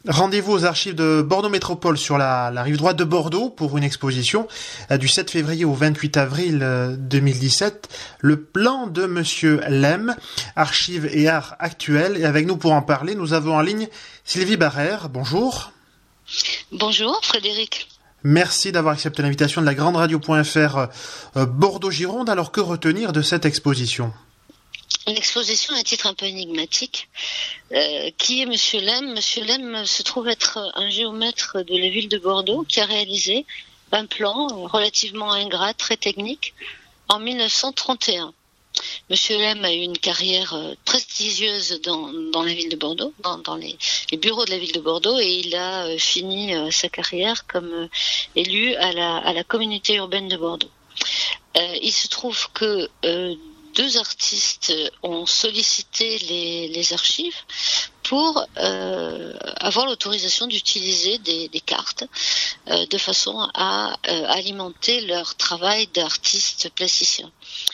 Rendez-vous aux archives de Bordeaux Métropole sur la rive droite de Bordeaux pour une exposition du 7 février au 28 avril 2017. Le plan de Monsieur Lem, archives et art actuel. Et avec nous pour en parler, nous avons en ligne Sylvie Barrère. Bonjour. Bonjour Frédéric. Merci d'avoir accepté l'invitation de la Grande Radio.fr Bordeaux-Gironde. Alors que retenir de cette exposition ? Une exposition à titre un peu énigmatique. Qui est Monsieur Lem ? Monsieur Lem se trouve être un géomètre de la ville de Bordeaux qui a réalisé un plan relativement ingrat, très technique, en 1931. Monsieur Lem a eu une carrière prestigieuse dans la ville de Bordeaux, dans les bureaux de la ville de Bordeaux, et il a fini sa carrière comme élu à la communauté urbaine de Bordeaux. Il se trouve que deux artistes ont sollicité les archives pour avoir l'autorisation d'utiliser des cartes de façon à alimenter leur travail d'artistes plasticiens.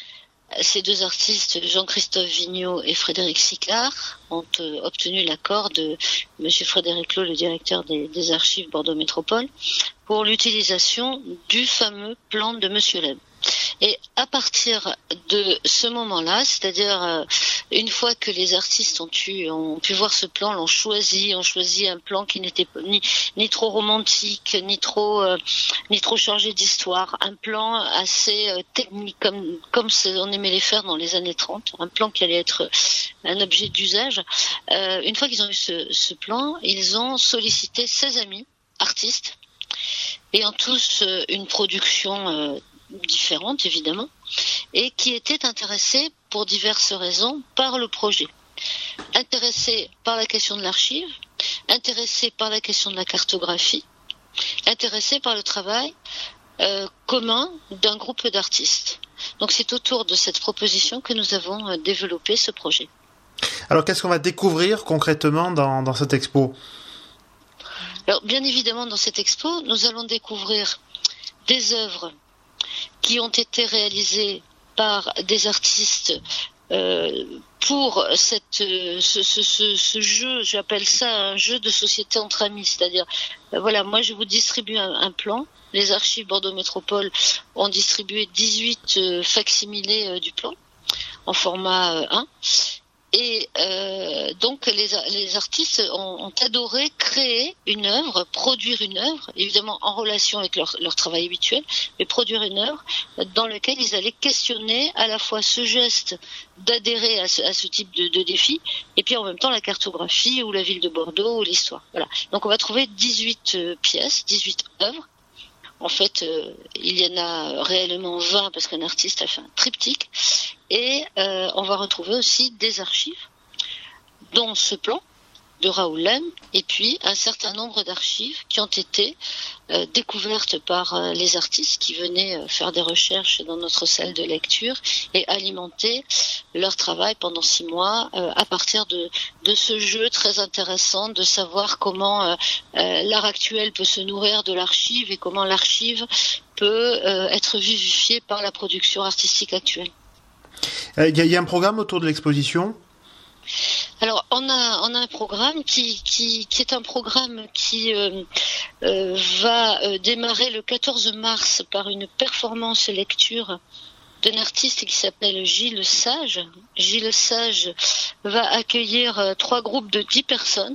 Ces deux artistes, Jean-Christophe Vigneault et Frédéric Sicard, ont obtenu l'accord de M. Frédéric Lowe, le directeur des archives Bordeaux Métropole, pour l'utilisation du fameux plan de M. Lem. Et à partir de ce moment-là, c'est-à-dire une fois que les artistes ont pu voir ce plan, ont choisi un plan qui n'était ni trop romantique, ni trop chargé d'histoire, un plan assez technique comme on aimait les faire dans les années 30, un plan qui allait être un objet d'usage. Une fois qu'ils ont eu ce plan, ils ont sollicité 16 amis artistes, ayant tous une production différentes évidemment, et qui étaient intéressés pour diverses raisons par le projet. Intéressés par la question de l'archive, intéressés par la question de la cartographie, intéressés par le travail commun d'un groupe d'artistes. Donc c'est autour de cette proposition que nous avons développé ce projet. Alors qu'est-ce qu'on va découvrir concrètement dans cette expo ? Alors bien évidemment dans cette expo, nous allons découvrir des œuvres qui ont été réalisés par des artistes pour ce jeu, j'appelle ça un jeu de société entre amis, c'est-à-dire, voilà, moi je vous distribue un plan, les archives Bordeaux Métropole ont distribué 18 facsimilés du plan en format 1. Et donc les artistes ont adoré créer une œuvre, produire une œuvre, évidemment en relation avec leur travail habituel, mais produire une œuvre dans laquelle ils allaient questionner à la fois ce geste d'adhérer à ce type de défi, et puis en même temps la cartographie ou la ville de Bordeaux ou l'histoire. Voilà. Donc on va trouver 18 pièces, 18 œuvres. En fait, il y en a réellement 20 parce qu'un artiste a fait un triptyque. Et on va retrouver aussi des archives, dont ce plan de Raoul Lem, et puis un certain nombre d'archives qui ont été découvertes par les artistes qui venaient faire des recherches dans notre salle de lecture et alimenter leur travail pendant 6 mois à partir de ce jeu très intéressant de savoir comment l'art actuel peut se nourrir de l'archive et comment l'archive peut être vivifiée par la production artistique actuelle. Il y a un programme autour de l'exposition ? Alors, on a un programme qui est un programme qui va démarrer le 14 mars par une performance lecture d'un artiste qui s'appelle Gilles Sage. Gilles Sage va accueillir 3 groupes de 10 personnes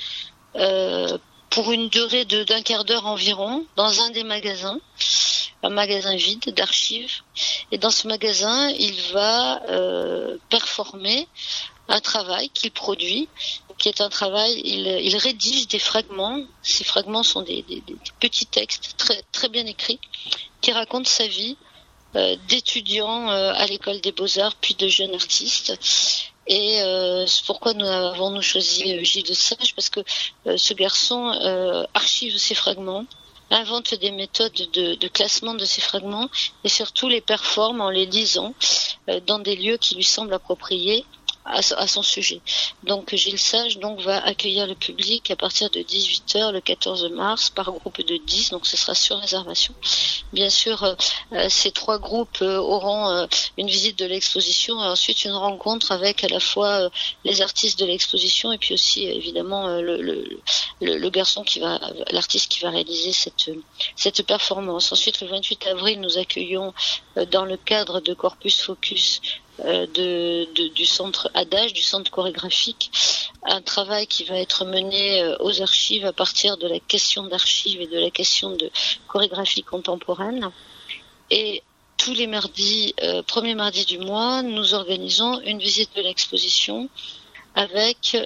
pour une durée d'un quart d'heure environ dans un des magasins. Un magasin vide d'archives, et dans ce magasin il va performer un travail qu'il produit, qui est un travail, il rédige des fragments. Ces fragments sont des petits textes très, très bien écrits qui racontent sa vie d'étudiant à l'école des Beaux-Arts puis de jeune artiste. Et c'est pourquoi nous avons choisi Gilles Sage, parce que ce garçon archive ses fragments, invente des méthodes de classement de ces fragments et surtout les performe en les lisant dans des lieux qui lui semblent appropriés à son sujet. Donc Gilles Sage va accueillir le public à partir de 18h le 14 mars par groupe de 10, donc ce sera sur réservation. Bien sûr, ces 3 groupes auront une visite de l'exposition et ensuite une rencontre avec à la fois les artistes de l'exposition et puis aussi évidemment le garçon l'artiste qui va réaliser cette performance. Ensuite, le 28 avril, nous accueillons dans le cadre de Corpus Focus du centre Adage, du centre chorégraphique, un travail qui va être mené aux archives à partir de la question d'archives et de la question de chorégraphie contemporaine. Et tous les mardis, premier mardi du mois, nous organisons une visite de l'exposition avec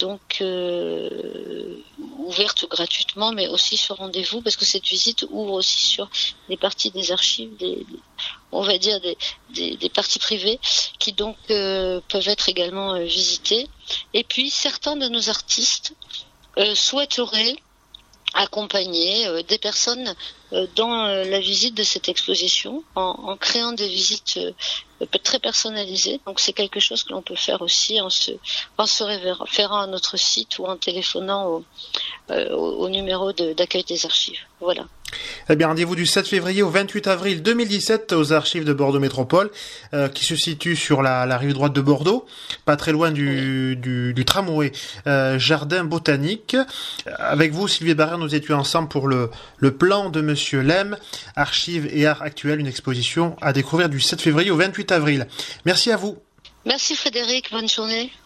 ouverte gratuitement, mais aussi sur rendez-vous, parce que cette visite ouvre aussi sur des parties des archives, on va dire des parties privées, qui donc peuvent être également visitées. Et puis certains de nos artistes souhaiteraient accompagner des personnes dans la visite de cette exposition en créant des visites très personnalisées. Donc c'est quelque chose que l'on peut faire aussi en se référant à notre site ou en téléphonant au numéro d'accueil des archives. Voilà. Eh bien, rendez-vous du 7 février au 28 avril 2017 aux archives de Bordeaux Métropole, qui se situent sur la rive droite de Bordeaux, pas très loin du tramway Jardin Botanique. Avec vous, Sylvie Barrère, nous étions ensemble pour le plan de Monsieur Lem, archives et art actuel, une exposition à découvrir du 7 février au 28 avril. Merci à vous. Merci Frédéric, bonne journée.